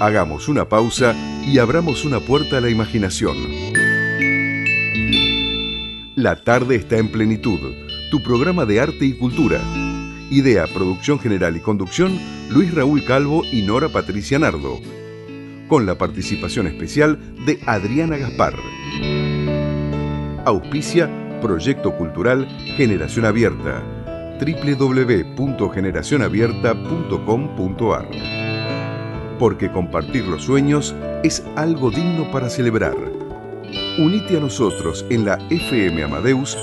Hagamos una pausa y abramos una puerta a la imaginación. La tarde está en plenitud, tu programa de arte y cultura. Idea, producción general y conducción, Luis Raúl Calvo y Nora Patricia Nardo. Con la participación especial de Adriana Gaspar. Auspicia Proyecto Cultural Generación Abierta. www.generacionabierta.com.ar. Porque compartir los sueños es algo digno para celebrar. Unite a nosotros en la FM Amadeus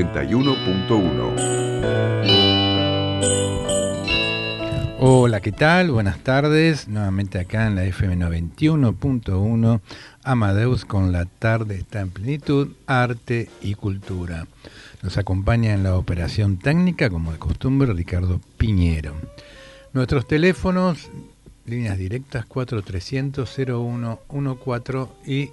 91.1. Hola, ¿qué tal? Buenas tardes. Nuevamente acá en la FM 91.1, Amadeus con la tarde está en plenitud, arte y cultura. Nos acompaña en la operación técnica, como de costumbre, Ricardo Piñero. Nuestros teléfonos, líneas directas 4300-0114 y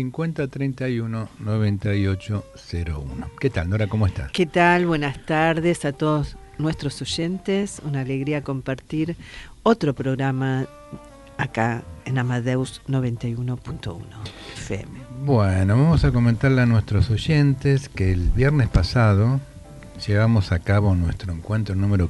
5031-9801. ¿Qué tal, Nora? ¿Cómo estás? ¿Qué tal? Buenas tardes a todos nuestros oyentes. Una alegría compartir otro programa acá en Amadeus 91.1 FM. Bueno, vamos a comentarle a nuestros oyentes que el viernes pasado llevamos a cabo nuestro encuentro número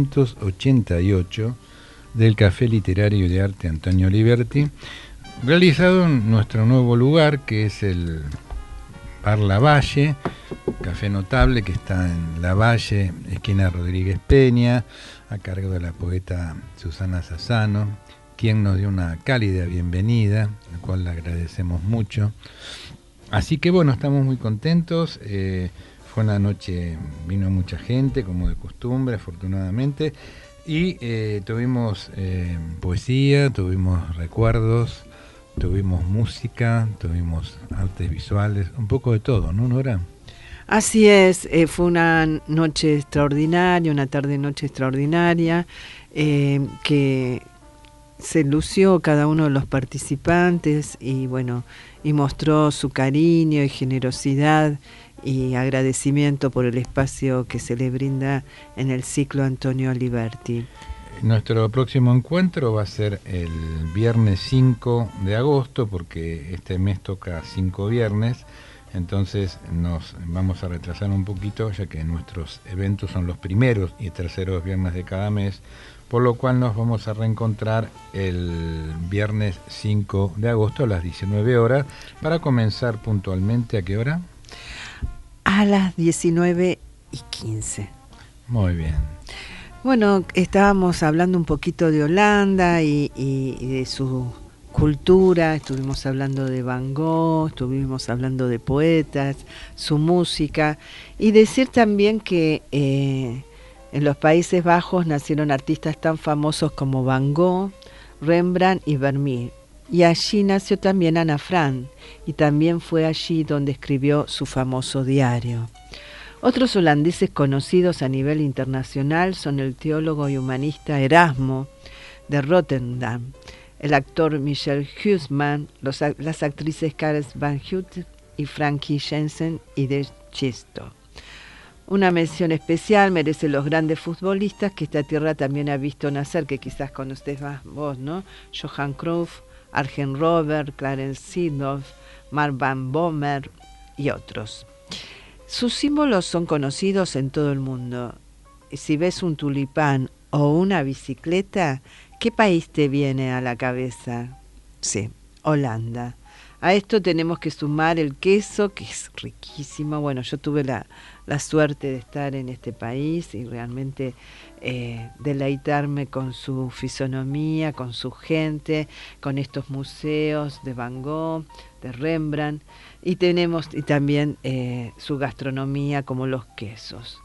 588 del Café Literario de Arte Antonio Liberti, realizado en nuestro nuevo lugar, que es el Bar Lavalle, café notable que está en Lavalle, esquina Rodríguez Peña, a cargo de la poeta Susana Sassano, quien nos dio una cálida bienvenida, la cual le agradecemos mucho. Así que bueno, estamos muy contentos. Fue una noche, vino mucha gente, como de costumbre, afortunadamente. Y tuvimos poesía, tuvimos recuerdos, tuvimos música, tuvimos artes visuales, un poco de todo, ¿no, Nora? Así es, fue una noche extraordinaria, una tarde-noche extraordinaria, que se lució cada uno de los participantes y bueno, y mostró su cariño y generosidad y agradecimiento por el espacio que se le brinda en el ciclo Antonio Liberti. Nuestro próximo encuentro va a ser el viernes 5 de agosto, porque este mes toca 5 viernes, entonces nos vamos a retrasar un poquito, ya que nuestros eventos son los primeros y terceros viernes de cada mes, por lo cual nos vamos a reencontrar el viernes 5 de agosto a las 19 horas, para comenzar puntualmente, ¿a qué hora? A las 19:15. Muy bien. Bueno, estábamos hablando un poquito de Holanda y de su cultura, estuvimos hablando de Van Gogh, estuvimos hablando de poetas, su música, y decir también que en los Países Bajos nacieron artistas tan famosos como Van Gogh, Rembrandt y Vermeer. Y allí nació también Ana Frank, y también fue allí donde escribió su famoso diario. Otros holandeses conocidos a nivel internacional son el teólogo y humanista Erasmo de Rotterdam, el actor Michel Huisman, las actrices Karen Van Houten y Frankie Jensen y de Chisto. Una mención especial merecen los grandes futbolistas que esta tierra también ha visto nacer, que quizás conocés más vos, ¿no? Johan Cruyff, Arjen Robben, Clarence Seedorf, Mark Van Bommel y otros. Sus símbolos son conocidos en todo el mundo. Si ves un tulipán o una bicicleta, ¿qué país te viene a la cabeza? Sí, Holanda. A esto tenemos que sumar el queso, que es riquísimo. Bueno, yo tuve la suerte de estar en este país y realmente deleitarme con su fisonomía, con su gente, con estos museos de Van Gogh, de Rembrandt, y también su gastronomía, como los quesos.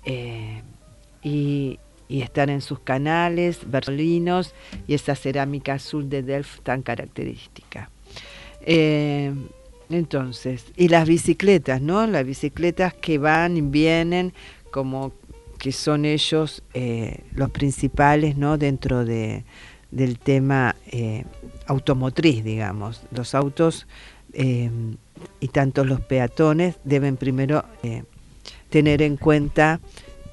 Y estar en sus canales berlinos y esa cerámica azul de Delft tan característica. Entonces, y las bicicletas, ¿no? Las bicicletas que van y vienen, como que son ellos los principales, ¿no? Dentro del tema automotriz, digamos. Los autos y tanto los peatones deben primero tener en cuenta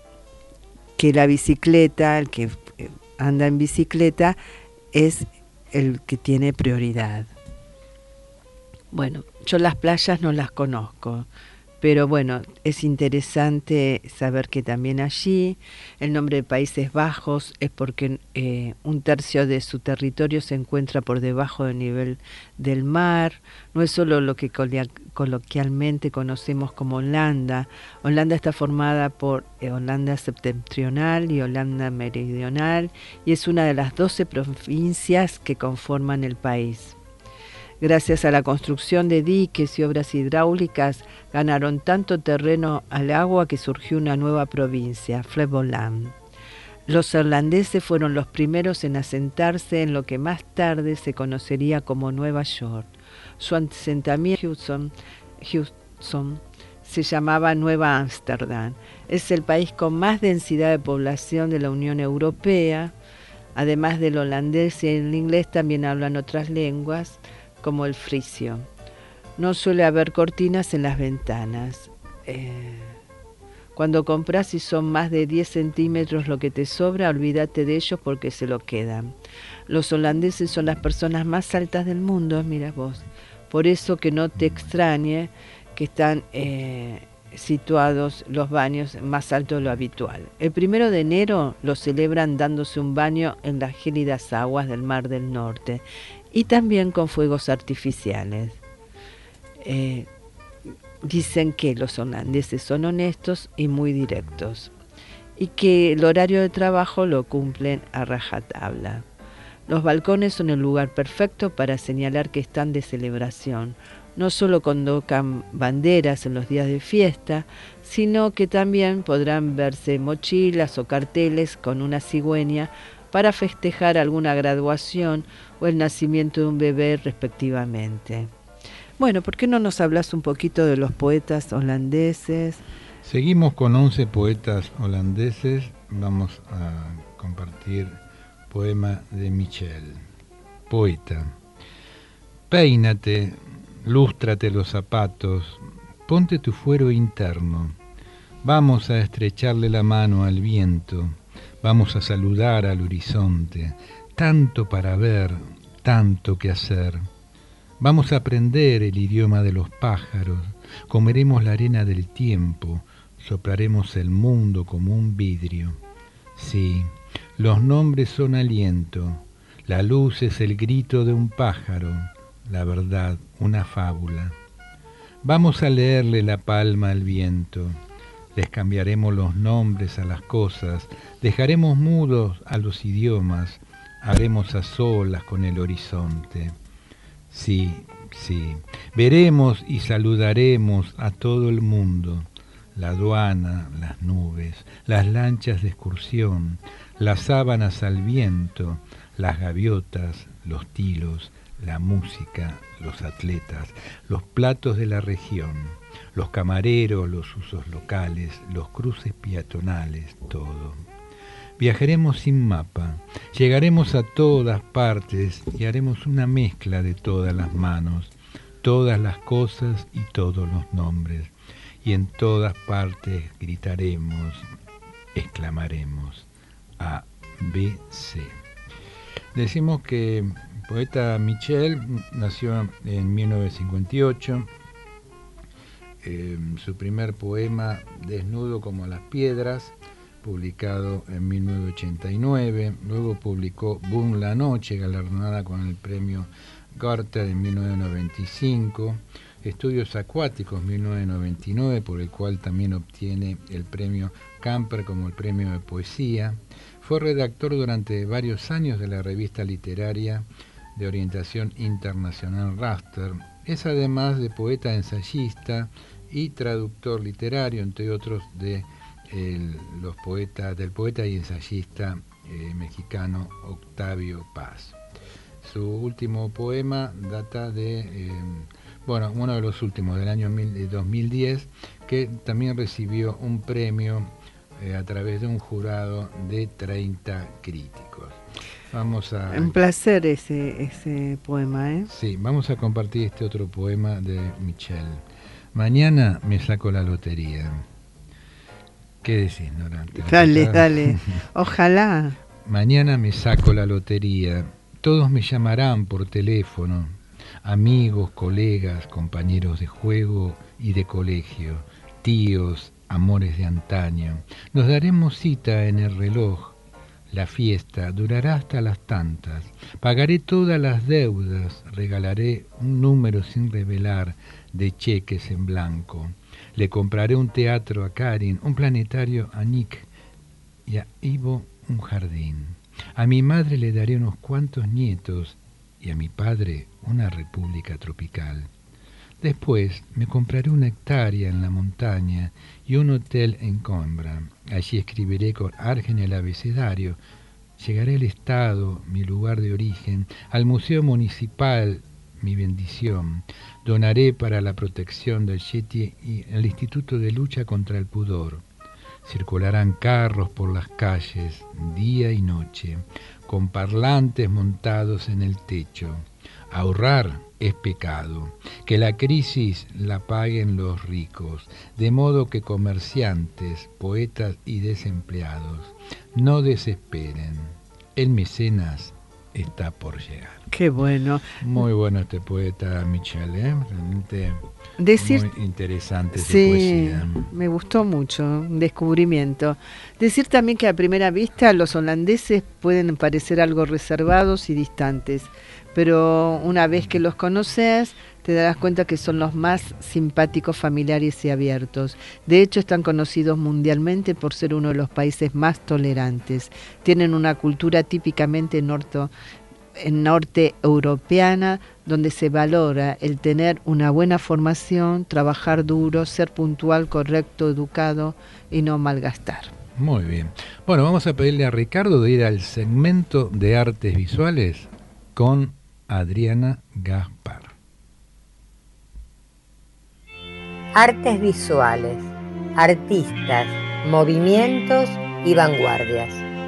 que la bicicleta, el que anda en bicicleta, es el que tiene prioridad. Bueno, yo las playas no las conozco, pero bueno, es interesante saber que también allí el nombre de Países Bajos es porque 1/3 de su territorio se encuentra por debajo del nivel del mar. No es solo lo que coloquialmente conocemos como Holanda. Holanda está formada por Holanda septentrional y Holanda meridional y es una de las 12 provincias que conforman el país. Gracias a la construcción de diques y obras hidráulicas, ganaron tanto terreno al agua que surgió una nueva provincia, Flevoland. Los holandeses fueron los primeros en asentarse en lo que más tarde se conocería como Nueva York. Su asentamiento Houston se llamaba Nueva Ámsterdam. Es el país con más densidad de población de la Unión Europea. Además del holandés y el inglés, también hablan otras lenguas, como el frisio. No suele haber cortinas en las ventanas. Cuando compras y son más de 10 centímetros lo que te sobra, olvídate de ellos porque se lo quedan. Los holandeses son las personas más altas del mundo, mira vos. Por eso que no te extrañe que están situados los baños más altos de lo habitual. El 1 de enero lo celebran dándose un baño en las gélidas aguas del Mar del Norte y también con fuegos artificiales. Dicen que los holandeses son honestos y muy directos y que el horario de trabajo lo cumplen a rajatabla. Los balcones son el lugar perfecto para señalar que están de celebración. No solo colocan banderas en los días de fiesta, sino que también podrán verse mochilas o carteles con una cigüeña para festejar alguna graduación o el nacimiento de un bebé respectivamente. Bueno, ¿por qué no nos hablas un poquito de los poetas holandeses? Seguimos con 11 poetas holandeses. Vamos a compartir poema de Michel. Poeta. Peínate, lústrate los zapatos, ponte tu fuero interno. Vamos a estrecharle la mano al viento. Vamos a saludar al horizonte, tanto para ver, tanto que hacer. Vamos a aprender el idioma de los pájaros, comeremos la arena del tiempo, soplaremos el mundo como un vidrio. Sí, los nombres son aliento, la luz es el grito de un pájaro, la verdad una fábula. Vamos a leerle la palma al viento. Les cambiaremos los nombres a las cosas, dejaremos mudos a los idiomas, haremos a solas con el horizonte. Sí, sí, veremos y saludaremos a todo el mundo, la aduana, las nubes, las lanchas de excursión, las sábanas al viento, las gaviotas, los tilos, la música, los atletas, los platos de la región, los camareros, los usos locales, los cruces peatonales, todo. Viajaremos sin mapa, llegaremos a todas partes y haremos una mezcla de todas las manos, todas las cosas y todos los nombres. Y en todas partes gritaremos, exclamaremos, A, B, C. Decimos que el poeta Michel nació en 1958. Su primer poema, Desnudo como las piedras, publicado en 1989. Luego publicó Boom la noche, galardonada con el premio Goethe en 1995. Estudios acuáticos, 1999, por el cual también obtiene el premio Camper como el premio de poesía. Fue redactor durante varios años de la revista literaria de orientación internacional Raster. Es además de poeta ensayista y traductor literario, entre otros del poeta y ensayista mexicano Octavio Paz. Su último poema data de, uno de los últimos, del año 2010, que también recibió un premio a través de un jurado de 30 críticos. Un placer ese poema, ¿eh? Sí, vamos a compartir este otro poema de Michel. Mañana me saco la lotería. ¿Qué decís, Nora? Dale. Ojalá. Mañana me saco la lotería. Todos me llamarán por teléfono, amigos, colegas, compañeros de juego y de colegio, tíos, amores de antaño. Nos daremos cita en el reloj. La fiesta durará hasta las tantas. Pagaré todas las deudas, regalaré un número sin revelar de cheques en blanco. Le compraré un teatro a Karin, un planetario a Nick y a Ivo un jardín. A mi madre le daré unos cuantos nietos y a mi padre una república tropical. Después me compraré una hectárea en la montaña y un hotel en Coimbra. Allí escribiré con Argen el abecedario. Llegaré al Estado, mi lugar de origen, al Museo Municipal, mi bendición. Donaré para la protección del Yeti y el Instituto de Lucha contra el Pudor. Circularán carros por las calles, día y noche, con parlantes montados en el techo. Ahorrar es pecado, que la crisis la paguen los ricos, de modo que comerciantes, poetas y desempleados no desesperen. El mecenas está por llegar. Qué bueno. Muy bueno este poeta Michel, realmente muy interesante su sí, poesía. Me gustó mucho, un descubrimiento. Decir también que a primera vista los holandeses pueden parecer algo reservados y distantes, pero una vez que los conoces te darás cuenta que son los más simpáticos, familiares y abiertos. De hecho, están conocidos mundialmente por ser uno de los países más tolerantes. Tienen una cultura típicamente norte europeana, donde se valora el tener una buena formación, trabajar duro, ser puntual, correcto, educado y no malgastar. Muy bien. Bueno, vamos a pedirle a Ricardo de ir al segmento de artes visuales con Adriana Gaspar. Artes visuales, artistas, movimientos y vanguardias.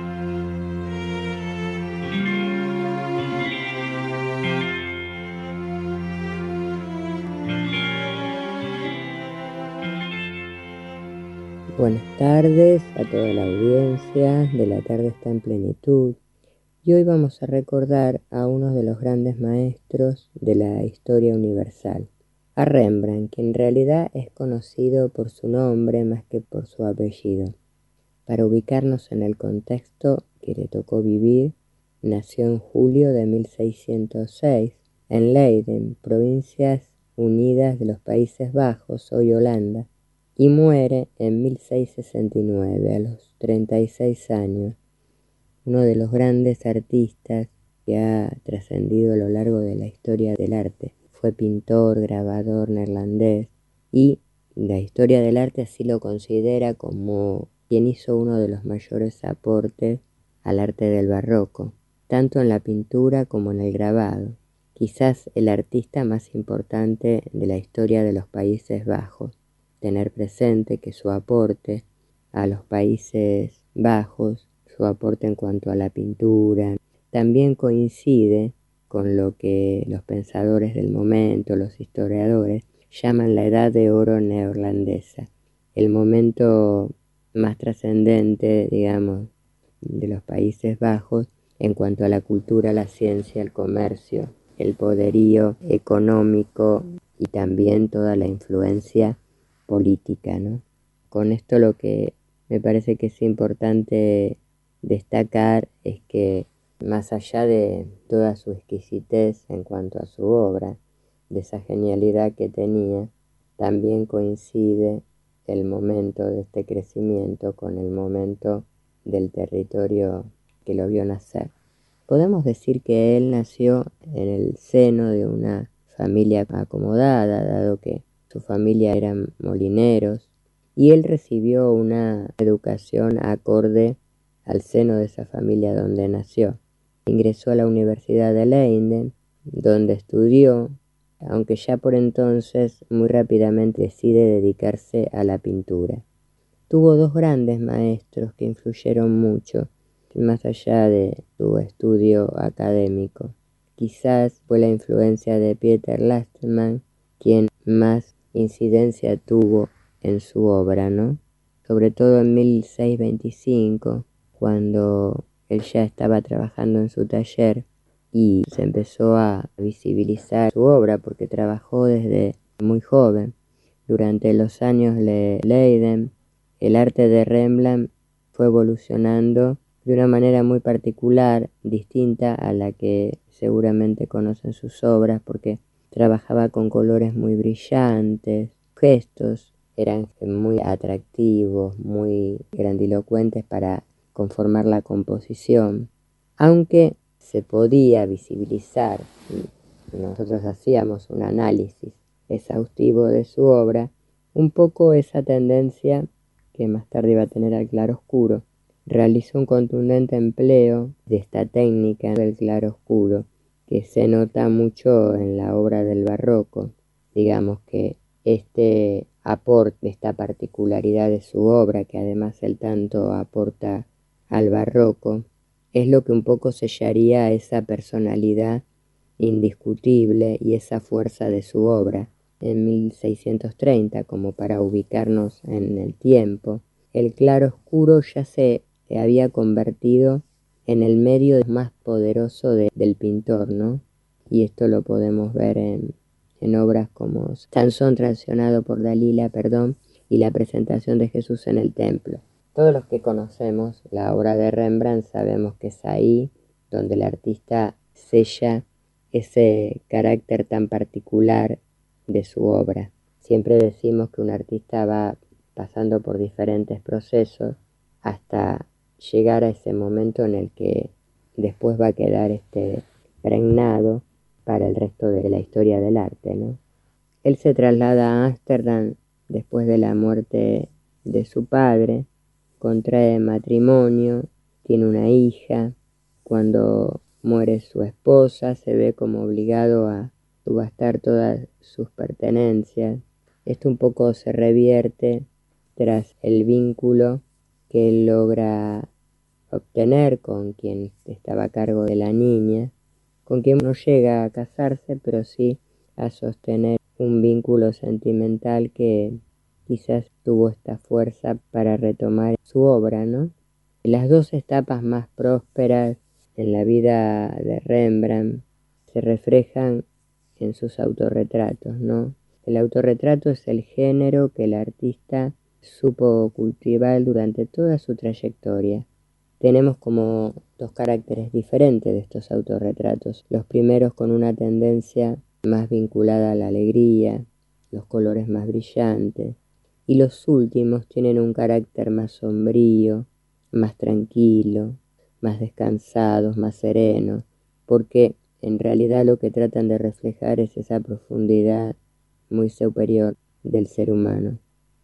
Buenas tardes a toda la audiencia de La Tarde Está en Plenitud, y hoy vamos a recordar a uno de los grandes maestros de la historia universal, a Rembrandt, que en realidad es conocido por su nombre más que por su apellido. Para ubicarnos en el contexto que le tocó vivir, nació en julio de 1606 en Leiden, Provincias Unidas de los Países Bajos, hoy Holanda, y muere en 1669 a los 36 años, uno de los grandes artistas que ha trascendido a lo largo de la historia del arte. Fue pintor, grabador neerlandés, y la historia del arte así lo considera como quien hizo uno de los mayores aportes al arte del barroco, tanto en la pintura como en el grabado. Quizás el artista más importante de la historia de los Países Bajos. Tener presente que su aporte a los Países Bajos, su aporte en cuanto a la pintura, también coincide con lo que los pensadores del momento, los historiadores, llaman la Edad de Oro neerlandesa, el momento más trascendente, digamos, de los Países Bajos en cuanto a la cultura, la ciencia, el comercio, el poderío económico y también toda la influencia política, ¿no? Con esto lo que me parece que es importante destacar es que más allá de toda su exquisitez en cuanto a su obra, de esa genialidad que tenía, también coincide el momento de este crecimiento con el momento del territorio que lo vio nacer. Podemos decir que él nació en el seno de una familia acomodada, dado que su familia eran molineros, y él recibió una educación acorde al seno de esa familia donde nació. Ingresó a la Universidad de Leiden, donde estudió, aunque ya por entonces muy rápidamente decide dedicarse a la pintura. Tuvo dos grandes maestros que influyeron mucho, más allá de su estudio académico. Quizás fue la influencia de Pieter Lastman quien más incidencia tuvo en su obra, ¿no? Sobre todo en 1625, cuando él ya estaba trabajando en su taller y se empezó a visibilizar su obra porque trabajó desde muy joven. Durante los años de Leiden, el arte de Rembrandt fue evolucionando de una manera muy particular, distinta a la que seguramente conocen sus obras, porque trabajaba con colores muy brillantes, gestos eran muy atractivos, muy grandilocuentes para conformar la composición, aunque se podía visibilizar, y nosotros hacíamos un análisis exhaustivo de su obra, un poco esa tendencia que más tarde iba a tener al claroscuro. Realizó un contundente empleo de esta técnica del claroscuro que se nota mucho en la obra del barroco. Digamos que este aporte, esta particularidad de su obra, que además él tanto aporta al barroco, es lo que un poco sellaría esa personalidad indiscutible y esa fuerza de su obra. En 1630, como para ubicarnos en el tiempo, el claroscuro ya se había convertido en el medio más poderoso del pintor, ¿no? Y esto lo podemos ver en obras como Sansón traicionado por Dalila, y la presentación de Jesús en el templo. Todos los que conocemos la obra de Rembrandt sabemos que es ahí donde el artista sella ese carácter tan particular de su obra. Siempre decimos que un artista va pasando por diferentes procesos hasta llegar a ese momento en el que después va a quedar pregnado para el resto de la historia del arte, ¿no? Él se traslada a Ámsterdam después de la muerte de su padre, contrae matrimonio, tiene una hija. Cuando muere su esposa, se ve como obligado a subastar todas sus pertenencias. Esto un poco se revierte tras el vínculo que él logra obtener con quien estaba a cargo de la niña, con quien no llega a casarse, pero sí a sostener un vínculo sentimental que quizás tuvo esta fuerza para retomar su obra, ¿no? Las dos etapas más prósperas en la vida de Rembrandt se reflejan en sus autorretratos, ¿no? El autorretrato es el género que el artista supo cultivar durante toda su trayectoria. Tenemos como dos caracteres diferentes de estos autorretratos. Los primeros con una tendencia más vinculada a la alegría, los colores más brillantes, y los últimos tienen un carácter más sombrío, más tranquilo, más descansados, más serenos, porque en realidad lo que tratan de reflejar es esa profundidad muy superior del ser humano.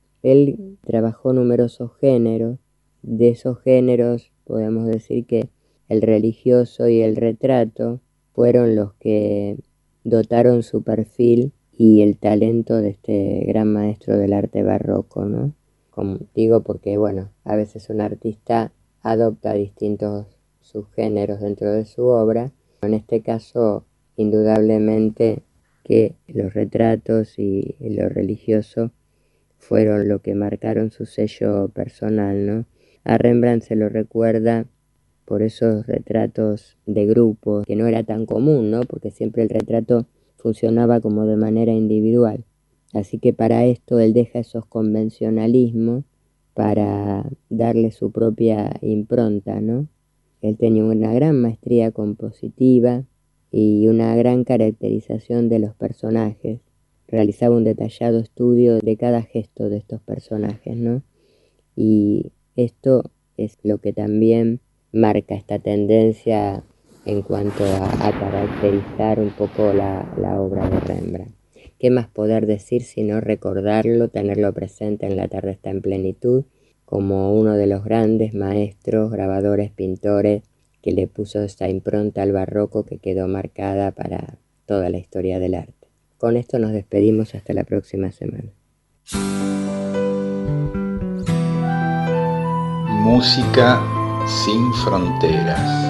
Él trabajó numerosos géneros. De esos géneros podemos decir que el religioso y el retrato fueron los que dotaron su perfil y el talento de este gran maestro del arte barroco, ¿no? Como digo, porque a veces un artista adopta distintos subgéneros dentro de su obra. En este caso, indudablemente que los retratos y lo religioso fueron lo que marcaron su sello personal, ¿no? A Rembrandt se lo recuerda por esos retratos de grupo, que no era tan común, ¿no? Porque siempre el retrato funcionaba como de manera individual. Así que para esto él deja esos convencionalismos para darle su propia impronta, ¿no? Él tenía una gran maestría compositiva y una gran caracterización de los personajes. Realizaba un detallado estudio de cada gesto de estos personajes, ¿no? Y esto es lo que también marca esta tendencia en cuanto a caracterizar un poco la obra de Rembrandt. ¿Qué más poder decir sino recordarlo, tenerlo presente en La tarde está en plenitud, como uno de los grandes maestros, grabadores, pintores, que le puso esta impronta al barroco que quedó marcada para toda la historia del arte? Con esto nos despedimos hasta la próxima semana. Música sin fronteras.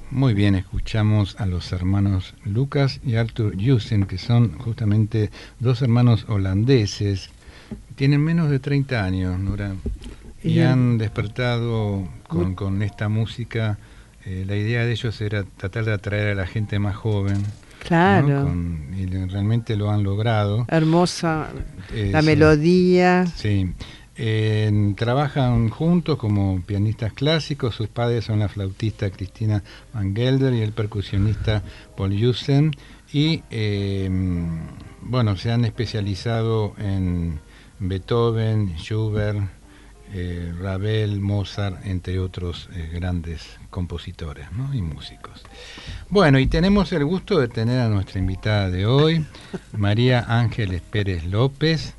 Muy bien, escuchamos a los hermanos Lucas y Arthur Jussen, que son justamente dos hermanos holandeses. Tienen menos de 30 años, Nora, y han despertado con esta música. La idea de ellos era tratar de atraer a la gente más joven. Claro. ¿No? Y realmente lo han logrado. Hermosa la melodía. Sí. Trabajan juntos como pianistas clásicos. Sus padres son la flautista Christina Van Gelder y el percusionista Paul Jussen. Y bueno, se han especializado en Beethoven, Schubert, Ravel, Mozart, entre otros grandes compositores, ¿no? Y músicos. Bueno, y tenemos el gusto de tener a nuestra invitada de hoy, María Ángeles Pérez López,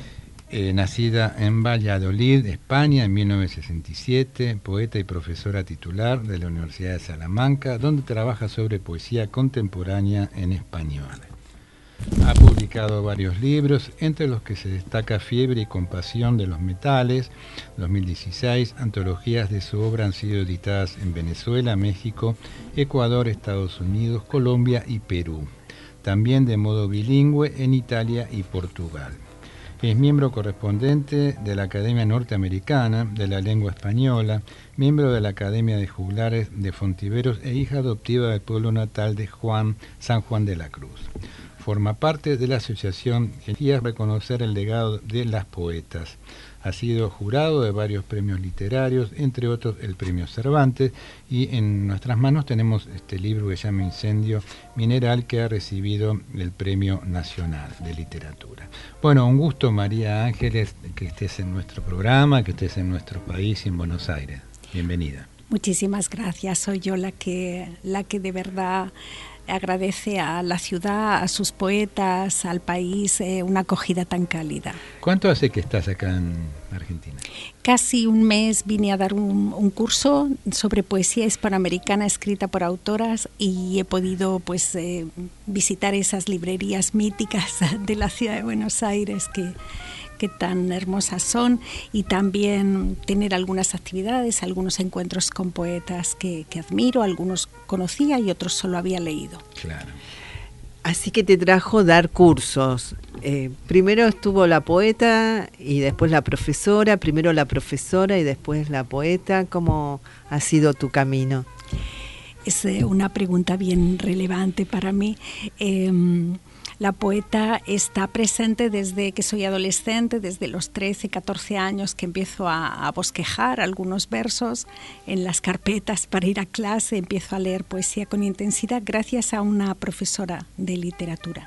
nacida en Valladolid, España, en 1967, poeta y profesora titular de la Universidad de Salamanca, donde trabaja sobre poesía contemporánea en español. Ha publicado varios libros, entre los que se destaca Fiebre y Compasión de los Metales, 2016. Antologías de su obra han sido editadas en Venezuela, México, Ecuador, Estados Unidos, Colombia y Perú. También de modo bilingüe en Italia y Portugal. Es miembro correspondiente de la Academia Norteamericana de la Lengua Española, miembro de la Academia de Juglares de Fontiveros e hija adoptiva del pueblo natal de San Juan de la Cruz. Forma parte de la asociación que quiere reconocer el legado de las poetas. Ha sido jurado de varios premios literarios, entre otros el Premio Cervantes, y en nuestras manos tenemos este libro que se llama Incendio Mineral, que ha recibido el Premio Nacional de Literatura. Bueno, un gusto, María Ángeles, que estés en nuestro programa, que estés en nuestro país, en Buenos Aires. Bienvenida. Muchísimas gracias. Soy yo la que de verdad agradece a la ciudad, a sus poetas, al país, una acogida tan cálida. ¿Cuánto hace que estás acá en Argentina? Casi un mes vine a dar un curso sobre poesía hispanoamericana escrita por autoras y he podido visitar esas librerías míticas de la ciudad de Buenos Aires que tan hermosas son, y también tener algunas actividades, algunos encuentros con poetas que admiro, algunos conocía y otros solo había leído. Claro. Así que te trajo dar cursos. Primero estuvo la poeta y después la profesora, primero la profesora y después la poeta. ¿Cómo ha sido tu camino? Es una pregunta bien relevante para mí. La poeta está presente desde que soy adolescente, desde los 13, 14 años que empiezo a bosquejar algunos versos en las carpetas para ir a clase, empiezo a leer poesía con intensidad gracias a una profesora de literatura.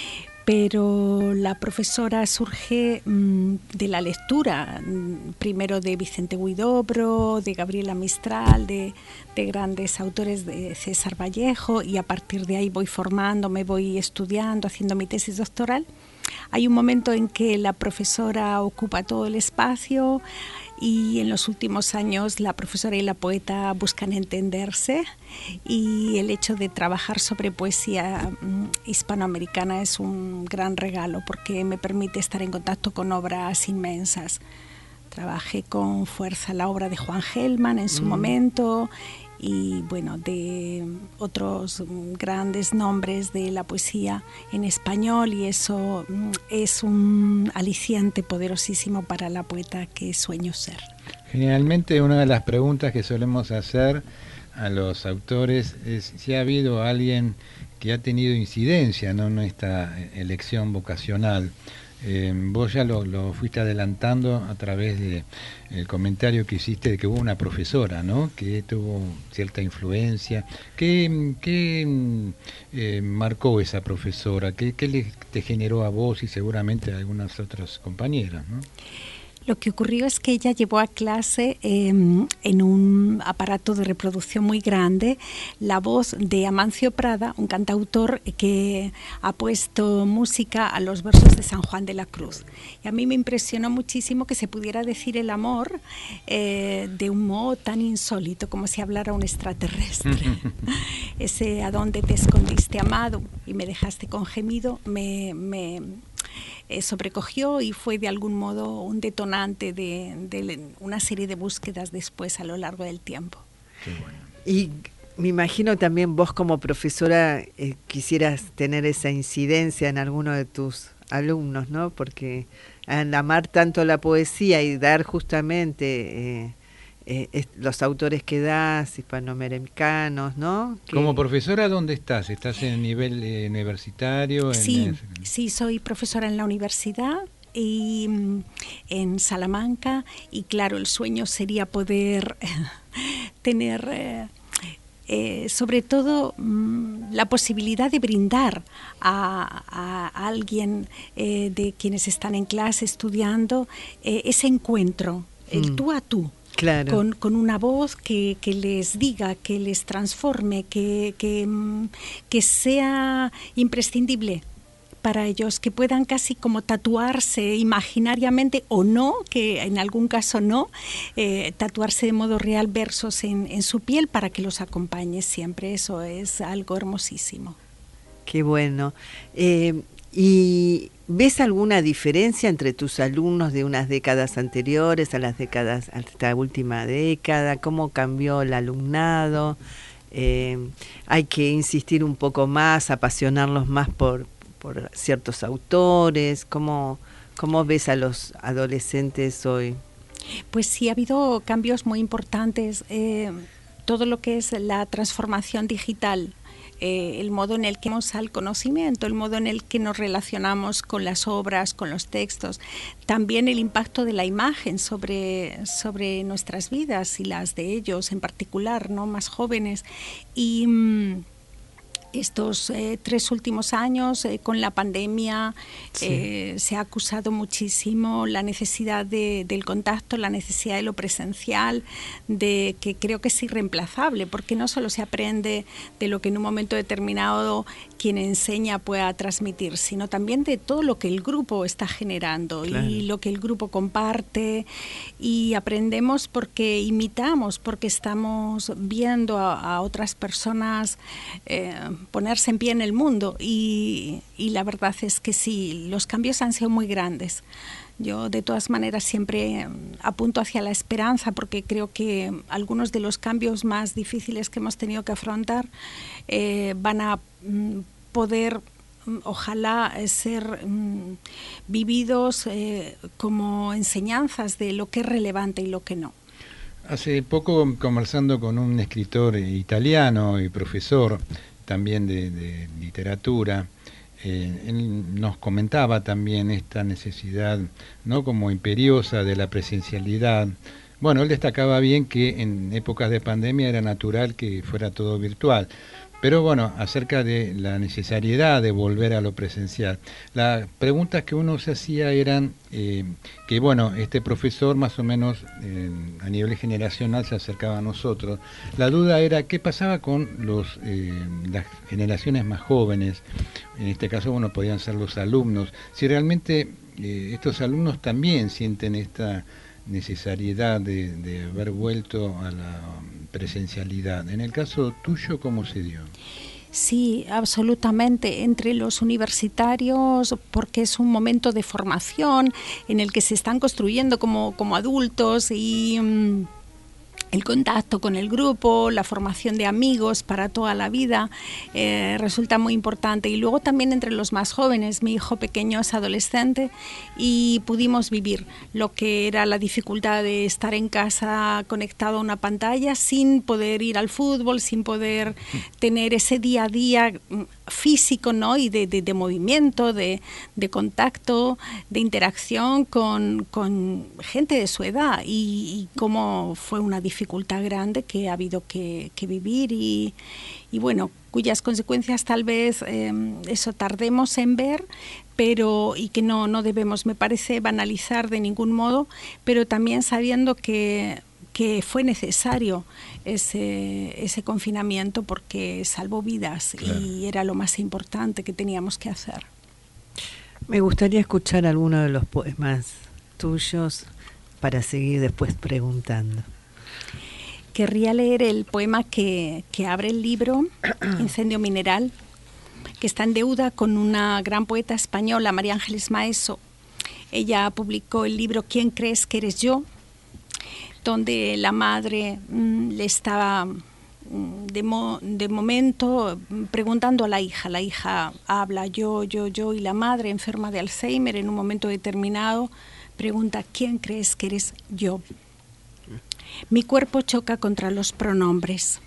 Pero la profesora surge de la lectura, primero de Vicente Huidobro, de Gabriela Mistral, de grandes autores, de César Vallejo, y a partir de ahí voy formándome, voy estudiando, haciendo mi tesis doctoral. Hay un momento en que la profesora ocupa todo el espacio y en los últimos años la profesora y la poeta buscan entenderse, y el hecho de trabajar sobre poesía hispanoamericana es un gran regalo porque me permite estar en contacto con obras inmensas. Trabajé con fuerza la obra de Juan Gelman en su momento, y bueno, de otros grandes nombres de la poesía en español, y eso es un aliciente poderosísimo para la poeta que sueño ser. Generalmente una de las preguntas que solemos hacer a los autores es si ha habido alguien que ha tenido incidencia, ¿no?, en esta elección vocacional. Vos ya lo fuiste adelantando a través del comentario que hiciste de que hubo una profesora, ¿no?, que tuvo cierta influencia. ¿Qué marcó esa profesora? ¿Qué te generó a vos y seguramente a algunas otras compañeras, ¿no? Lo que ocurrió es que ella llevó a clase en un aparato de reproducción muy grande la voz de Amancio Prada, un cantautor que ha puesto música a los versos de San Juan de la Cruz. Y a mí me impresionó muchísimo que se pudiera decir el amor de un modo tan insólito, como si hablara un extraterrestre. Ese "¿a dónde te escondiste, amado? Y me dejaste con gemido", me sobrecogió y fue de algún modo un detonante de una serie de búsquedas después a lo largo del tiempo. Qué bueno. Y Me imagino también vos como profesora quisieras tener esa incidencia en alguno de tus alumnos, ¿no? Porque al amar tanto la poesía y dar justamente los autores que das, hispanoamericanos, ¿no? Como profesora, ¿dónde estás? ¿Estás en nivel universitario? Sí, soy profesora en la universidad y en Salamanca, y claro, el sueño sería poder tener sobre todo la posibilidad de brindar a alguien de quienes están en clase estudiando ese encuentro, el tú a tú. Claro. Con una voz que les diga, que les transforme, que sea imprescindible para ellos, que puedan casi como tatuarse imaginariamente o no, que en algún caso no, tatuarse de modo real versos en su piel para que los acompañe siempre. Eso es algo hermosísimo. Qué bueno. ¿Y ves alguna diferencia entre tus alumnos de unas décadas anteriores a las décadas, a esta última década? ¿Cómo cambió el alumnado? ¿Hay que insistir un poco más, apasionarlos más por ciertos autores? ¿Cómo ves a los adolescentes hoy? Pues sí, ha habido cambios muy importantes. Todo lo que es la transformación digital, el modo en el que vamos al conocimiento, el modo en el que nos relacionamos con las obras, con los textos, también el impacto de la imagen sobre nuestras vidas y las de ellos en particular, ¿no? Más jóvenes. Y estos 3 últimos años, con la pandemia, se ha acusado muchísimo la necesidad del contacto, la necesidad de lo presencial, de que creo que es irreemplazable, porque no solo se aprende de lo que en un momento determinado quien enseña pueda transmitir, sino también de todo lo que el grupo está generando. Claro. Y lo que el grupo comparte, y aprendemos porque imitamos, porque estamos viendo a otras personas ponerse en pie en el mundo, y la verdad es que sí, los cambios han sido muy grandes. Yo de todas maneras siempre apunto hacia la esperanza, porque creo que algunos de los cambios más difíciles que hemos tenido que afrontar van a poder, ojalá, ser vividos como enseñanzas de lo que es relevante y lo que no. Hace poco, conversando con un escritor italiano y profesor también de literatura, él nos comentaba también esta necesidad, ¿no?, como imperiosa de la presencialidad. Bueno, él destacaba bien que en épocas de pandemia era natural que fuera todo virtual, pero bueno, acerca de la necesariedad de volver a lo presencial. Las preguntas que uno se hacía eran que, bueno, este profesor más o menos a nivel generacional se acercaba a nosotros. La duda era qué pasaba con las generaciones más jóvenes, en este caso, bueno, podían ser los alumnos, si realmente estos alumnos también sienten esta necesariedad de haber vuelto a la presencialidad. En el caso tuyo, ¿cómo se dio? Sí, absolutamente. Entre los universitarios, porque es un momento de formación en el que se están construyendo como adultos, y el contacto con el grupo, la formación de amigos para toda la vida resulta muy importante. Y luego también entre los más jóvenes, mi hijo pequeño es adolescente, y pudimos vivir lo que era la dificultad de estar en casa conectado a una pantalla sin poder ir al fútbol, sin poder tener ese día a día físico, ¿no?, y de movimiento, de contacto, de interacción con gente de su edad, y cómo fue una dificultad grande que ha habido que vivir, y bueno, cuyas consecuencias tal vez eso tardemos en ver, pero y que no debemos, me parece, banalizar de ningún modo, pero también sabiendo que fue necesario ese confinamiento, porque salvó vidas. Claro. Y era lo más importante que teníamos que hacer. Me gustaría escuchar alguno de los poemas tuyos para seguir después preguntando. Querría leer el poema que abre el libro, Incendio Mineral, que está en deuda con una gran poeta española, María Ángeles Maeso. Ella publicó el libro ¿Quién crees que eres yo?, donde la madre le estaba de momento preguntando a la hija. La hija habla yo, y la madre, enferma de Alzheimer, en un momento determinado pregunta: ¿quién crees que eres yo? Mi cuerpo choca contra los pronombres.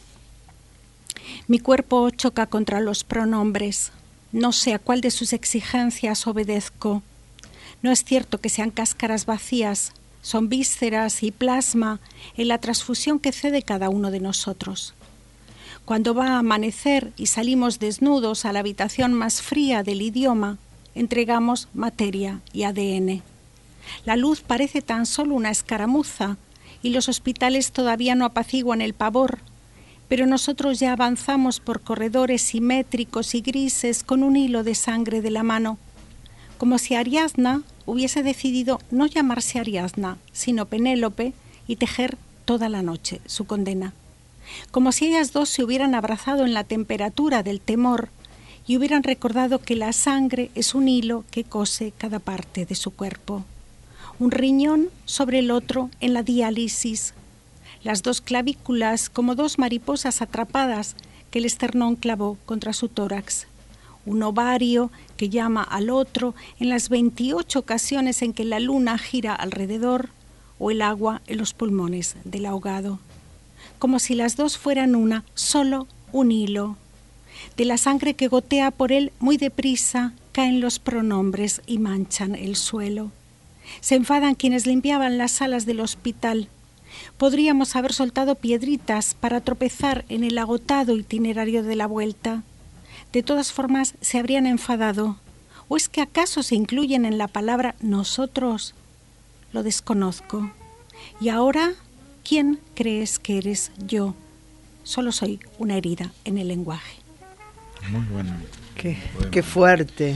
Mi cuerpo choca contra los pronombres. No sé a cuál de sus exigencias obedezco. No es cierto que sean cáscaras vacías, son vísceras y plasma en la transfusión que cede cada uno de nosotros. Cuando va a amanecer y salimos desnudos a la habitación más fría del idioma, entregamos materia y ADN. La luz parece tan solo una escaramuza y los hospitales todavía no apaciguan el pavor, pero nosotros ya avanzamos por corredores simétricos y grises con un hilo de sangre de la mano, como si Ariadna hubiese decidido no llamarse Ariadna, sino Penélope, y tejer toda la noche su condena. Como si ellas dos se hubieran abrazado en la temperatura del temor y hubieran recordado que la sangre es un hilo que cose cada parte de su cuerpo. Un riñón sobre el otro en la diálisis. Las dos clavículas como dos mariposas atrapadas que el esternón clavó contra su tórax. Un ovario que llama al otro en las 28 ocasiones en que la luna gira alrededor, o el agua en los pulmones del ahogado. Como si las dos fueran una, solo un hilo. De la sangre que gotea por él muy deprisa, caen los pronombres y manchan el suelo. Se enfadan quienes limpiaban las salas del hospital. Podríamos haber soltado piedritas para tropezar en el agotado itinerario de la vuelta. De todas formas, se habrían enfadado. ¿O es que acaso se incluyen en la palabra nosotros? Lo desconozco. Y ahora, ¿quién crees que eres yo? Solo soy una herida en el lenguaje. Muy bueno. Qué fuerte.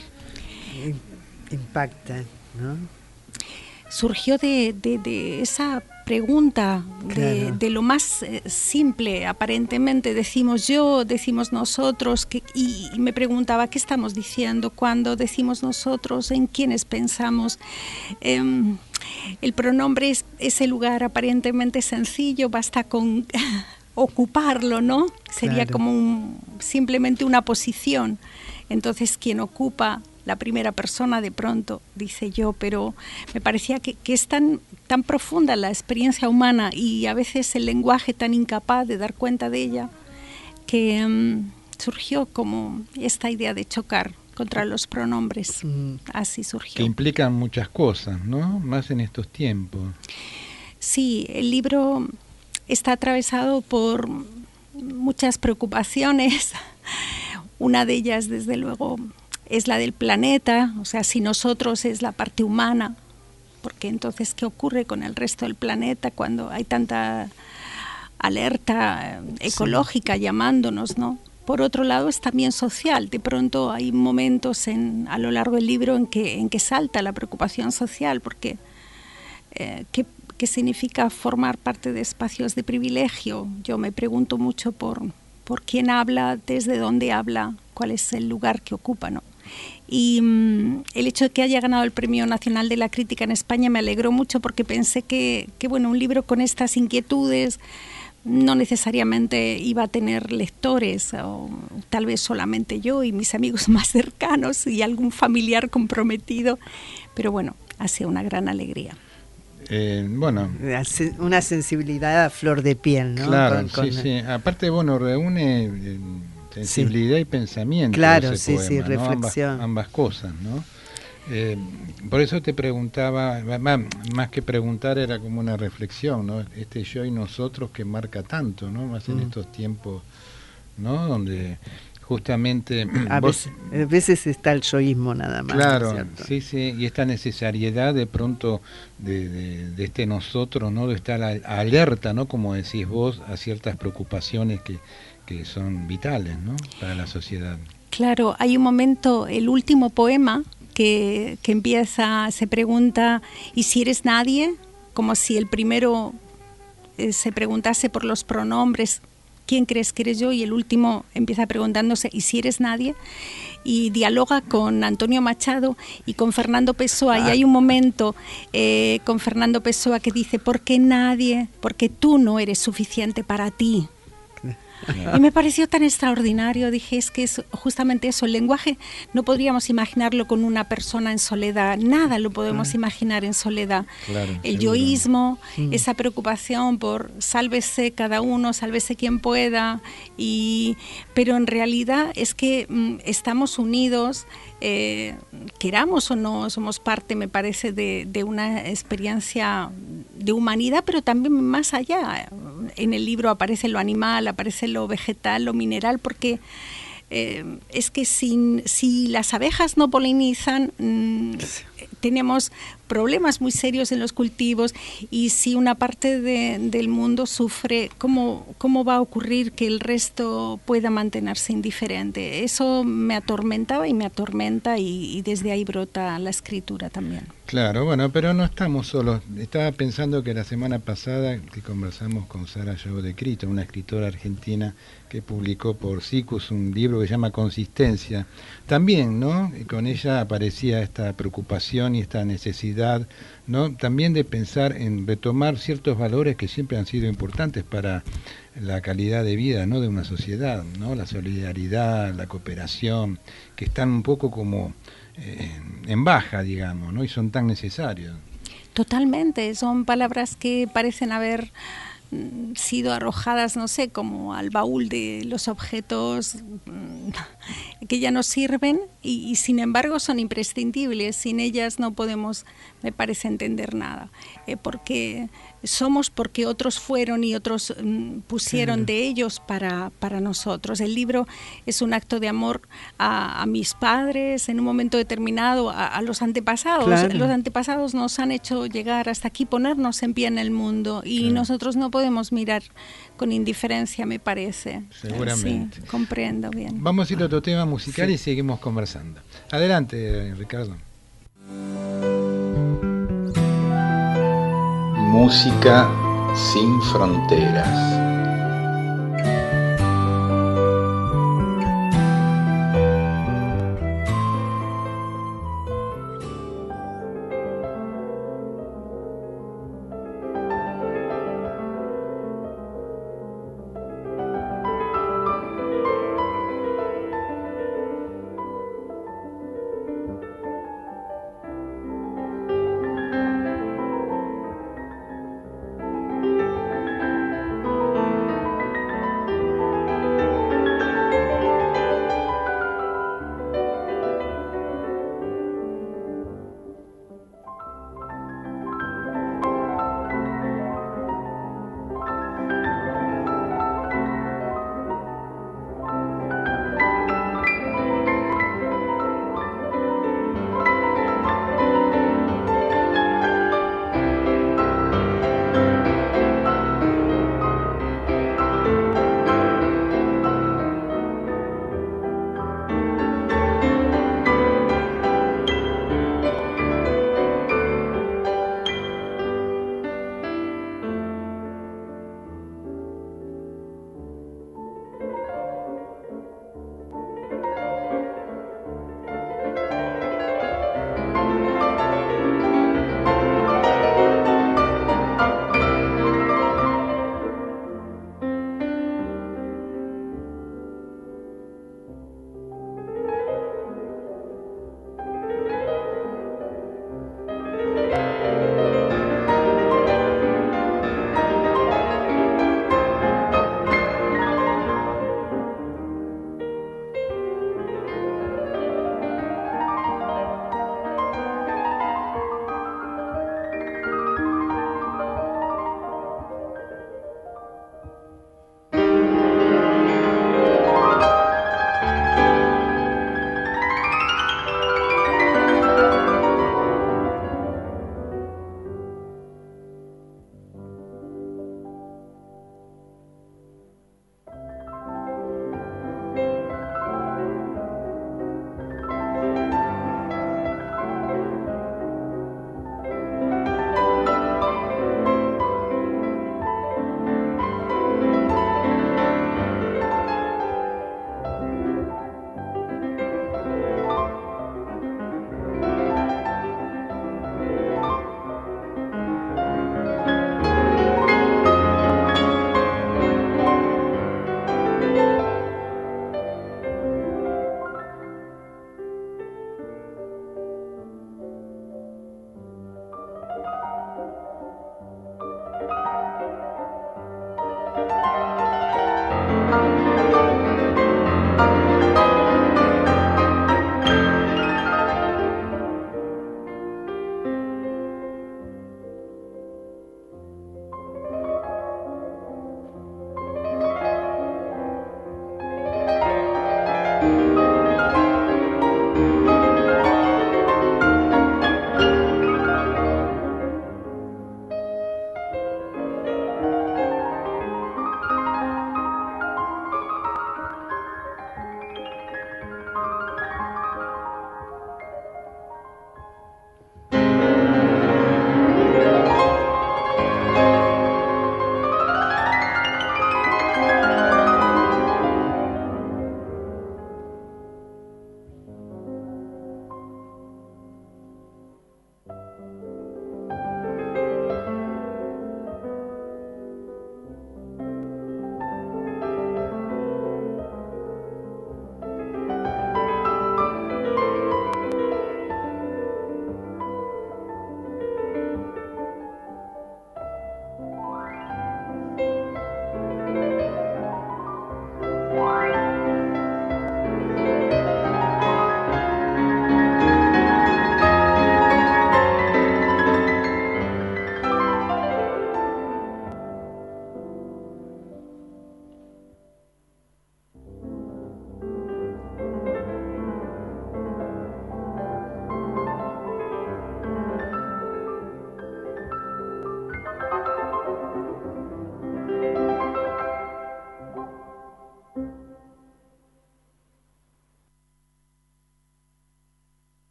Impacta, ¿no? Surgió de esa pregunta, claro, de lo más simple. Aparentemente decimos yo, decimos nosotros, y me preguntaba qué estamos diciendo cuando decimos nosotros, en quiénes pensamos. El pronombre es ese lugar aparentemente sencillo, basta con ocuparlo, ¿no? Sería claro, como simplemente una posición. Entonces quien ocupa la primera persona de pronto dice yo, pero me parecía que es tan profunda la experiencia humana y a veces el lenguaje tan incapaz de dar cuenta de ella, que surgió como esta idea de chocar contra los pronombres. Así surgió. Que implican muchas cosas, ¿no? Más en estos tiempos. Sí, el libro está atravesado por muchas preocupaciones. Una de ellas, desde luego, es la del planeta, o sea, si nosotros es la parte humana, porque entonces, ¿qué ocurre con el resto del planeta cuando hay tanta alerta ecológica llamándonos, ¿no? Por otro lado, es también social. De pronto hay momentos a lo largo del libro en que salta la preocupación social, porque ¿qué significa formar parte de espacios de privilegio? Yo me pregunto mucho por quién habla, desde dónde habla, cuál es el lugar que ocupa, ¿no? Y el hecho de que haya ganado el Premio Nacional de la Crítica en España me alegró mucho, porque pensé que bueno, un libro con estas inquietudes no necesariamente iba a tener lectores, o tal vez solamente yo y mis amigos más cercanos y algún familiar comprometido, pero bueno, ha sido una gran alegría. Bueno, una sensibilidad a flor de piel, ¿no? Claro, sí. Aparte, bueno, reúne sensibilidad y pensamiento. Claro, ese poema, sí, ¿no? reflexión. Ambas cosas, ¿no? Por eso te preguntaba, más que preguntar, era como una reflexión, ¿no? Este yo y nosotros que marca tanto, ¿no? Más en estos tiempos, ¿no? Donde justamente a veces está el yoísmo nada más. Claro, ¿cierto? sí, y esta necesariedad de pronto de este nosotros, ¿no? De estar alerta, ¿no? Como decís vos, a ciertas preocupaciones que son vitales, ¿no? Para la sociedad. Claro, hay un momento, el último poema que empieza, se pregunta, ¿y si eres nadie? Como si el primero se preguntase por los pronombres, ¿quién crees que eres yo? Y el último empieza preguntándose, ¿y si eres nadie? Y dialoga con Antonio Machado y con Fernando Pessoa. Y hay un momento con Fernando Pessoa que dice, ¿por qué nadie? Porque tú no eres suficiente para ti. Y me pareció tan extraordinario, dije, es que es justamente eso, el lenguaje no podríamos imaginarlo con una persona en soledad, nada lo podemos imaginar en soledad. Claro, El seguro. yoísmo, esa preocupación por sálvese cada uno, sálvese quien pueda, pero en realidad es que estamos unidos, queramos o no, somos parte, me parece, de una experiencia de humanidad, pero también más allá. En el libro aparece lo animal, aparece lo vegetal, lo mineral, porque es que si las abejas no polinizan, tenemos problemas muy serios en los cultivos, y si una parte del mundo sufre, ¿cómo va a ocurrir que el resto pueda mantenerse indiferente? Eso me atormentaba y me atormenta, y desde ahí brota la escritura también. Claro, bueno, pero no estamos solos. Estaba pensando que la semana pasada que conversamos con Sara Yago de Cristo, una escritora argentina que publicó por Sikus un libro que se llama Consistencia. También, ¿no? Y con ella aparecía esta preocupación y esta necesidad, ¿no? También de pensar en retomar ciertos valores que siempre han sido importantes para la calidad de vida, ¿no? De una sociedad, ¿no? La solidaridad, la cooperación, que están un poco como en baja, digamos, ¿no? Y son tan necesarios. Totalmente, son palabras que parecen haber sido arrojadas, no sé, como al baúl de los objetos que ya no sirven, y sin embargo son imprescindibles. Sin ellas no podemos, me parece, entender nada, porque somos porque otros fueron y otros pusieron de ellos para nosotros. El libro es un acto de amor a mis padres en un momento determinado, a los antepasados. Claro. Los antepasados nos han hecho llegar hasta aquí, ponernos en pie en el mundo, y nosotros no podemos mirar con indiferencia, me parece. Seguramente. Sí, comprendo bien. Vamos a ir a otro tema musical y seguimos conversando. Adelante, Ricardo. Música sin fronteras.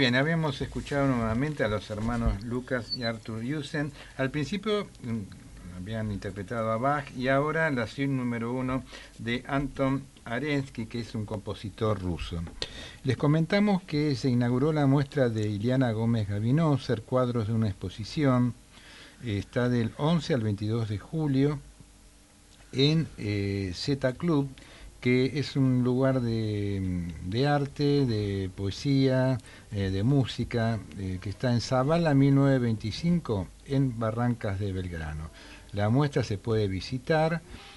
bien, habíamos escuchado nuevamente a los hermanos Lucas y Arthur Jussen. Al principio habían interpretado a Bach y ahora la suite número 1 de Anton Arensky, que es un compositor ruso. Les comentamos que se inauguró la muestra de Iliana Gómez Gavinoser, cuadros de una exposición. Está del 11 al 22 de julio en Z Club, que es un lugar de arte, de poesía, de música, que está en Zavala 1925, en Barrancas de Belgrano. La muestra se puede visitar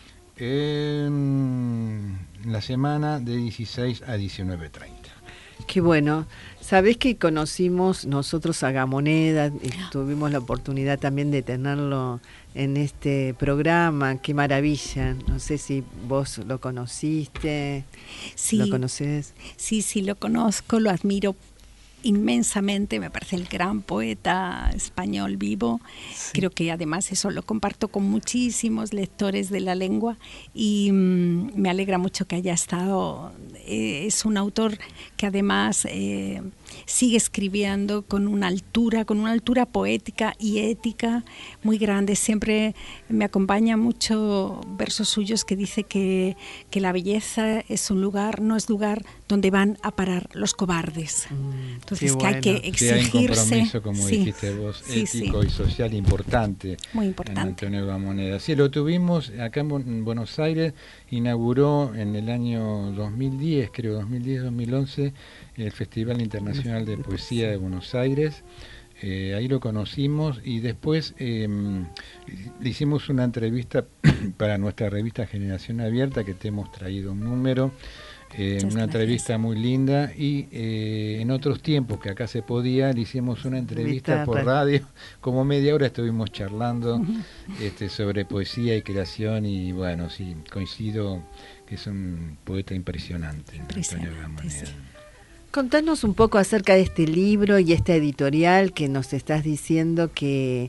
en la semana de 16 a 19:30. Qué bueno. Sabés que conocimos nosotros a Gamoneda y tuvimos la oportunidad también de tenerlo en este programa. Qué maravilla. No sé si vos lo conociste. Sí, ¿Lo conocés? Sí, lo conozco, lo admiro inmensamente, me parece el gran poeta español vivo. Sí. Creo que además eso lo comparto con muchísimos lectores de la lengua y me alegra mucho que haya estado. Es un autor que además sigue escribiendo con una altura poética y ética muy grande. Siempre me acompaña mucho versos suyos que dice que la belleza es un lugar, no es lugar donde van a parar los cobardes. Entonces que hay que exigirse. Sí, hay un compromiso, como dijiste vos, ético y social importante. Muy importante. En Antonio Gamoneda. Sí, lo tuvimos acá en Buenos Aires, inauguró en el año 2010, creo, 2010-2011, el Festival Internacional de Poesía de Buenos Aires. Ahí lo conocimos y después le hicimos una entrevista para nuestra revista Generación Abierta, que te hemos traído un número. Una entrevista muy linda y en otros tiempos que acá se podía, le hicimos una entrevista por radio, como media hora estuvimos charlando sobre poesía y creación y bueno, sí, coincido que es un poeta impresionante. Antonio Gamoneda. Sí. Contanos un poco acerca de este libro y esta editorial que nos estás diciendo que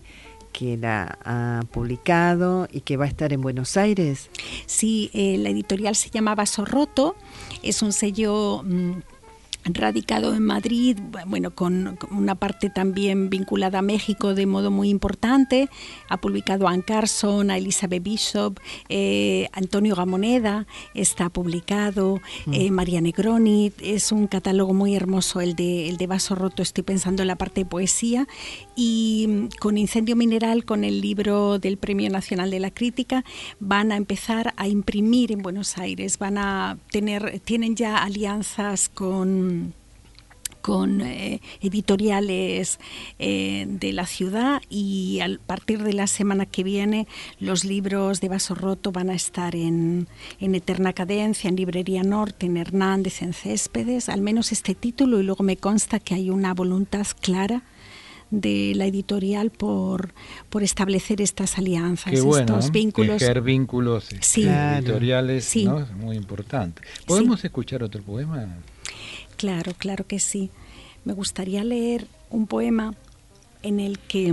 la ha publicado y que va a estar en Buenos Aires. Sí, la editorial se llama Vaso Roto, es un sello radicado en Madrid, bueno, con una parte también vinculada a México de modo muy importante. Ha publicado a Ann Carson, a Elizabeth Bishop, Antonio Gamoneda está publicado, María Negroni. Es un catálogo muy hermoso el de Vaso Roto. Estoy pensando en la parte de poesía, y con Incendio Mineral, con el libro del Premio Nacional de la Crítica, van a empezar a imprimir en Buenos Aires. Tienen ya alianzas con editoriales de la ciudad, y a partir de la semana que viene los libros de Vaso Roto van a estar en Eterna Cadencia, en Librería Norte, en Hernández, en Céspedes, al menos este título, y luego me consta que hay una voluntad clara de la editorial por establecer estas alianzas, estos vínculos. Tejer vínculos editoriales, sí. ¿no? Es muy importante. ¿Podemos escuchar otro poema? Claro que sí. Me gustaría leer un poema en el que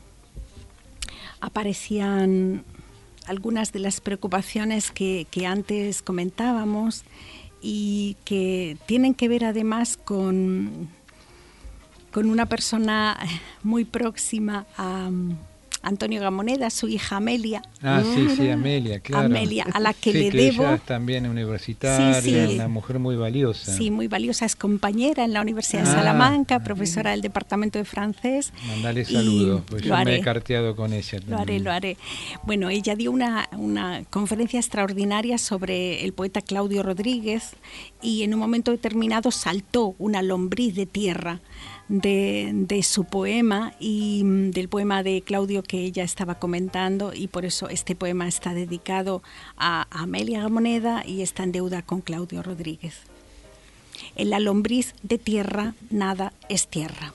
aparecían algunas de las preocupaciones que antes comentábamos y que tienen que ver además con una persona muy próxima a Antonio Gamoneda, su hija Amelia. Sí, Amelia, claro. Amelia, a la que le que debo. Ella es también universitaria, una mujer muy valiosa. Sí, muy valiosa, es compañera en la Universidad de Salamanca, profesora del Departamento de Francés. Mandale saludos, pues yo me he carteado con ella también. Lo haré. Bueno, ella dio una conferencia extraordinaria sobre el poeta Claudio Rodríguez, y en un momento determinado saltó una lombriz de tierra de su poema y del poema de Claudio que ella estaba comentando, y por eso este poema está dedicado a Amelia Gamoneda y está en deuda con Claudio Rodríguez. En la lombriz de tierra nada es tierra.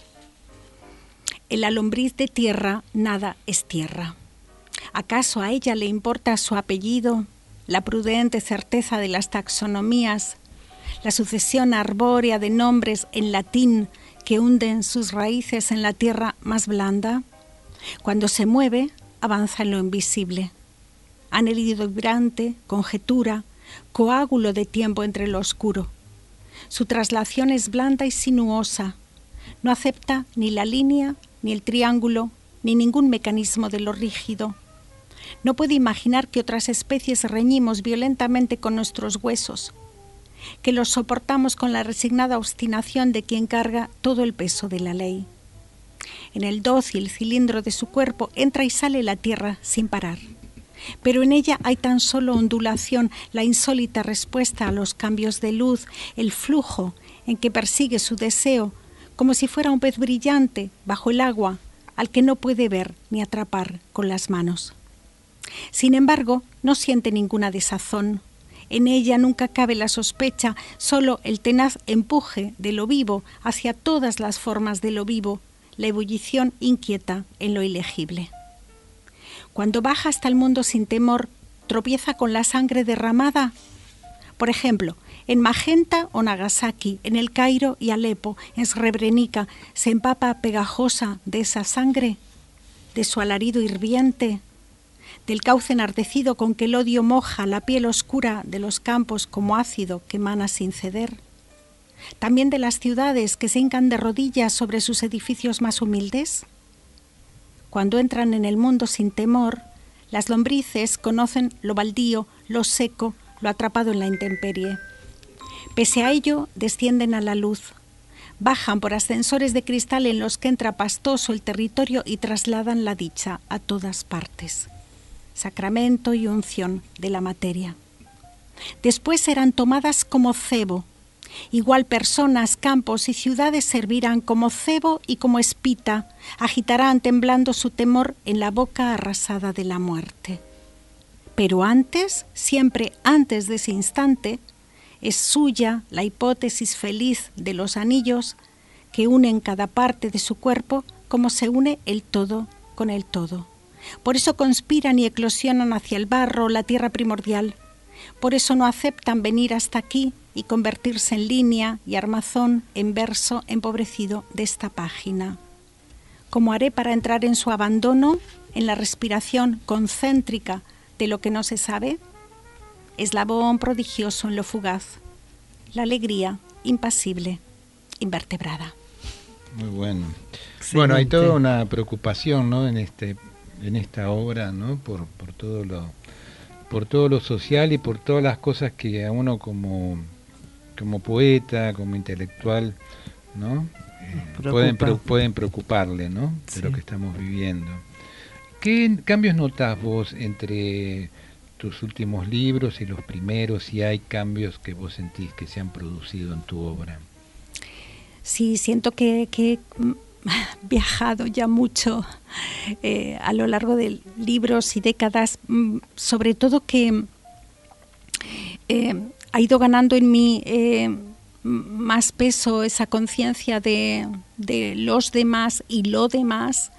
En la lombriz de tierra nada es tierra. ¿Acaso a ella le importa su apellido, la prudente certeza de las taxonomías, la sucesión arbórea de nombres en latín que hunden sus raíces en la tierra más blanda? Cuando se mueve, avanza en lo invisible. Anhelo vibrante, conjetura, coágulo de tiempo entre lo oscuro. Su traslación es blanda y sinuosa, No acepta ni la línea, ni el triángulo, ni ningún mecanismo de lo rígido. No puede imaginar que otras especies reñimos violentamente con nuestros huesos, que los soportamos con la resignada obstinación de quien carga todo el peso de la ley. En el dócil cilindro de su cuerpo entra y sale la tierra sin parar. Pero en ella hay tan solo ondulación, la insólita respuesta a los cambios de luz, el flujo en que persigue su deseo, como si fuera un pez brillante bajo el agua, al que no puede ver ni atrapar con las manos. Sin embargo, no siente ninguna desazón. En ella nunca cabe la sospecha, solo el tenaz empuje de lo vivo hacia todas las formas de lo vivo, la ebullición inquieta en lo ilegible. Cuando baja hasta el mundo sin temor, tropieza con la sangre derramada. Por ejemplo, en Magenta o Nagasaki, en el Cairo y Alepo, en Srebrenica, se empapa pegajosa de esa sangre, de su alarido hirviente, del cauce enardecido con que el odio moja la piel oscura de los campos como ácido que emana sin ceder. También de las ciudades que se hincan de rodillas sobre sus edificios más humildes. Cuando entran en el mundo sin temor, las lombrices conocen lo baldío, lo seco, lo atrapado en la intemperie. Pese a ello, descienden a la luz. Bajan por ascensores de cristal en los que entra pastoso el territorio y trasladan la dicha a todas partes. Sacramento y unción de la materia. Después serán tomadas como cebo. Igual personas, campos y ciudades servirán como cebo y como espita, agitarán temblando su temor en la boca arrasada de la muerte. Pero antes, siempre antes de ese instante, es suya la hipótesis feliz de los anillos que unen cada parte de su cuerpo como se une el todo con el todo. Por eso conspiran y eclosionan hacia el barro, la tierra primordial. Por eso no aceptan venir hasta aquí y convertirse en línea y armazón en verso empobrecido de esta página. ¿Cómo haré para entrar en su abandono, en la respiración concéntrica de lo que no se sabe? Eslabón prodigioso en lo fugaz, la alegría impasible, invertebrada. Muy bueno. Excelente. Bueno, hay toda una preocupación, ¿no? en esta obra, ¿no? por todo lo social y por todas las cosas que a uno como poeta, como intelectual, ¿no? Pueden preocuparle, ¿no? De Sí. lo que estamos viviendo. ¿Qué cambios notás vos entre tus últimos libros y los primeros? Si hay cambios que vos sentís que se han producido en tu obra. Sí, siento que he viajado ya mucho a lo largo de libros y décadas, sobre todo que ha ido ganando en mí más peso esa conciencia de los demás y lo demás.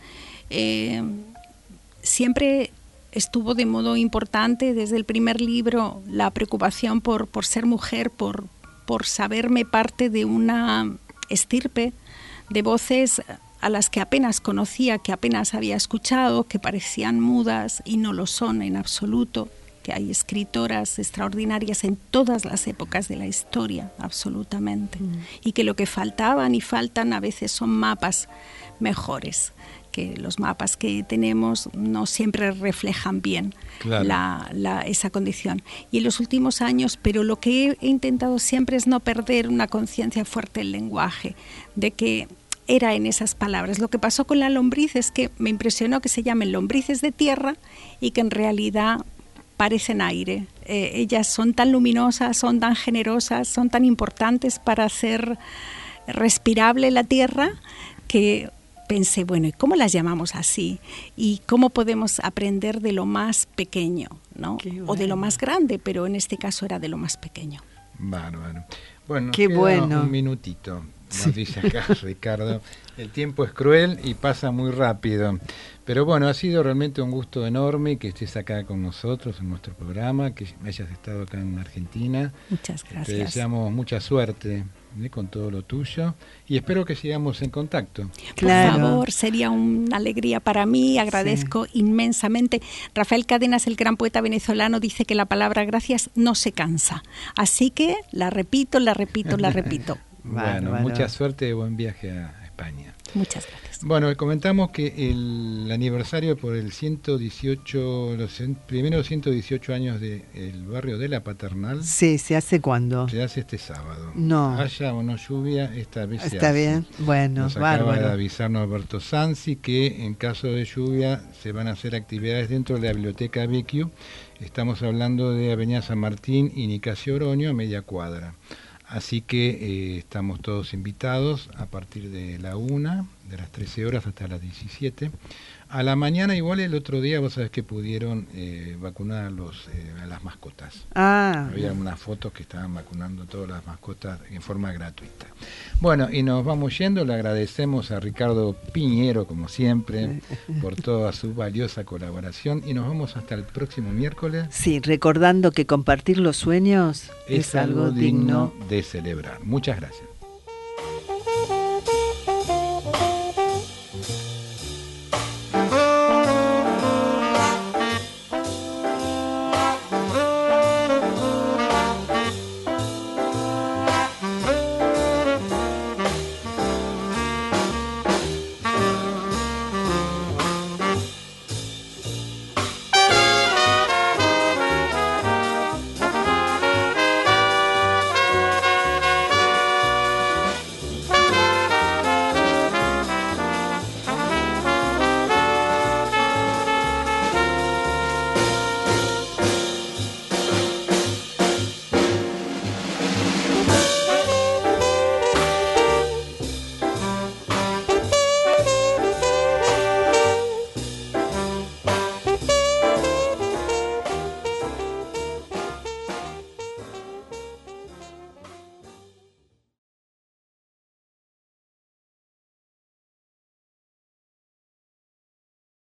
Siempre estuvo de modo importante desde el primer libro la preocupación por ser mujer, por saberme parte de una estirpe de voces a las que apenas conocía, que apenas había escuchado, que parecían mudas y no lo son en absoluto, que hay escritoras extraordinarias en todas las épocas de la historia, absolutamente, y que lo que faltaban y faltan a veces son mapas mejores, que los mapas que tenemos no siempre reflejan bien esa condición. Y en los últimos años, pero lo que he intentado siempre es no perder una conciencia fuerte del lenguaje, de que era en esas palabras. Lo que pasó con la lombriz es que me impresionó que se llamen lombrices de tierra y que en realidad parecen aire. Ellas son tan luminosas, son tan generosas, son tan importantes para hacer respirable la tierra que pensé, bueno, ¿y cómo las llamamos así? ¿Y cómo podemos aprender de lo más pequeño, ¿no? Bueno. O de lo más grande, pero en este caso era de lo más pequeño. Bárbaro. Bueno, Qué queda bueno. un minutito, nos dice acá Ricardo. El tiempo es cruel y pasa muy rápido. Pero bueno, ha sido realmente un gusto enorme que estés acá con nosotros en nuestro programa, que hayas estado acá en Argentina. Muchas Te gracias. deseamos mucha suerte con todo lo tuyo y espero que sigamos en contacto. Claro. Por favor, sería una alegría para mí, agradezco inmensamente. Rafael Cadenas, el gran poeta venezolano, dice que la palabra gracias no se cansa. Así que la repito, la repito, la repito. Bueno, Bárbaro. mucha suerte y buen viaje a España. Muchas gracias. Bueno, comentamos que el aniversario por el 118, los primeros 118 años del barrio de La Paternal. Sí, ¿se hace cuándo? Se hace este sábado. No. Haya o no lluvia, esta vez se hace. Está bien, bueno, Nos acaba bárbaro. de avisarnos Alberto Sansi que en caso de lluvia se van a hacer actividades dentro de la Biblioteca Vecchio. Estamos hablando de Avenida San Martín y Nicasio Oroño, a media cuadra. Así que estamos todos invitados a partir de la 1, de las 13 horas hasta las 17. A la mañana, igual el otro día, vos sabés que pudieron vacunar a las mascotas. Había unas fotos que estaban vacunando todas las mascotas en forma gratuita. Bueno, y nos vamos yendo. Le agradecemos a Ricardo Piñero, como siempre, por toda su valiosa colaboración. Y nos vamos hasta el próximo miércoles. Sí, recordando que compartir los sueños es algo digno de celebrar. Muchas gracias.